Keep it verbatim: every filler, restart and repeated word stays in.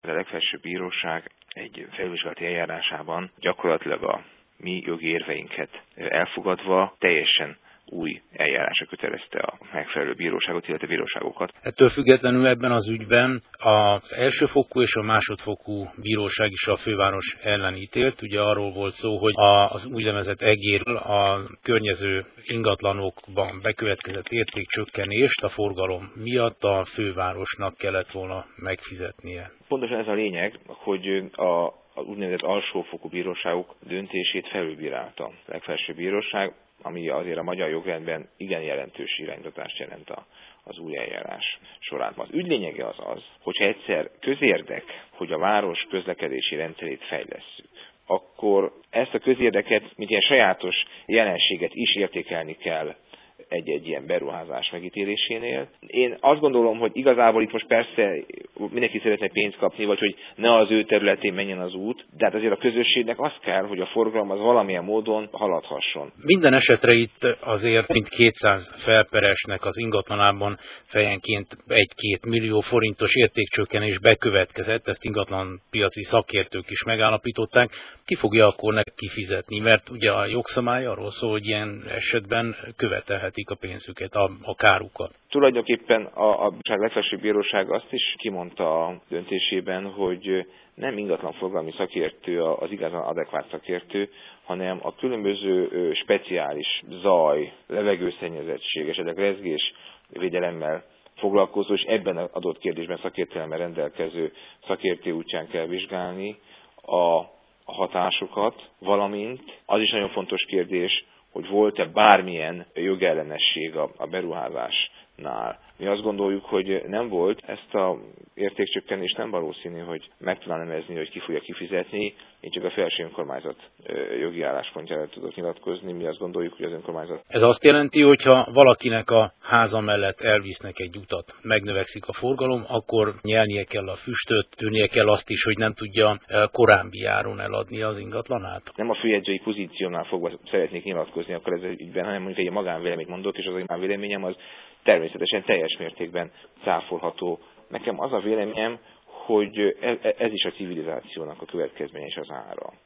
A legfelsőbb bíróság egy felülvizsgálati eljárásában gyakorlatilag a mi jogi érveinket elfogadva teljesen új eljárásra kötelezte a megfelelő bíróságot, illetve bíróságokat. Ettől függetlenül ebben az ügyben az elsőfokú és a másodfokú bíróság is a főváros ellen ítélt. Ugye arról volt szó, hogy az úgynevezett egérről a környező ingatlanokban bekövetkezett értékcsökkenést a forgalom miatt a fővárosnak kellett volna megfizetnie. Pontosan ez a lényeg, hogy a az úgynevezett alsófokú bíróságok döntését felülbírálta a legfelsőbb bíróság, ami azért a magyar jogrendben igen jelentős irányítást jelent a, az új eljárás során. Az ügy lényege az az, hogyha egyszer közérdek, hogy a város közlekedési rendszerét fejlesszük, akkor ezt a közérdeket, mint ilyen sajátos jelenséget is értékelni kell egy-egy ilyen beruházás megítélésénél. Én azt gondolom, hogy igazából itt most persze mindenki szeretne pénzt kapni, vagy hogy ne az ő területén menjen az út, de hát azért a közösségnek az kell, hogy a forgalom az valamilyen módon haladhasson. Minden esetre itt azért mint kétszáz felperesnek az ingatlanában fejenként egy-két millió forintos értékcsökkenés bekövetkezett, ezt ingatlan piaci szakértők is megállapították. Ki fogja akkor neki kifizetni, mert ugye a jogszabály arról szól, hogy ilyen esetben követelhetik a pénzüket, a, a kárukat. Tulajdonképpen a, a legfelsőbb bíróság azt is kimondta a döntésében, hogy nem ingatlanforgalmi szakértő az igazán adekvát szakértő, hanem a különböző speciális zaj, levegőszennyezettség, esetleg rezgés védelemmel foglalkozó, és ebben az adott kérdésben szakértelemmel rendelkező szakértő útján kell vizsgálni a a hatásokat, valamint az is nagyon fontos kérdés, hogy volt-e bármilyen jogellenesség a, a beruházásnál. Mi azt gondoljuk, hogy nem volt, ezt a értékcsökkenést nem valószínű, hogy meg tudná nevezni, hogy ki fogja kifizetni. Én csak a felső önkormányzat jogi álláspontjára tudok nyilatkozni, mi azt gondoljuk, hogy az önkormányzat. Ez azt jelenti, hogy ha valakinek a háza mellett elvisznek egy utat, megnövekszik a forgalom, akkor nyelnie kell a füstöt, tűnnie kell azt is, hogy nem tudja korábbi áron eladni az ingatlanát. Nem a főjegyzői pozíciónál fogva szeretnék nyilatkozni akkor ez ügyben, hanem mondjuk egy magánvéleményt mondok, és az a véleményem az természetesen teljes mértékben cáfolható. Nekem az a véleményem, hogy ez is a civilizációnak a következménye és az ára.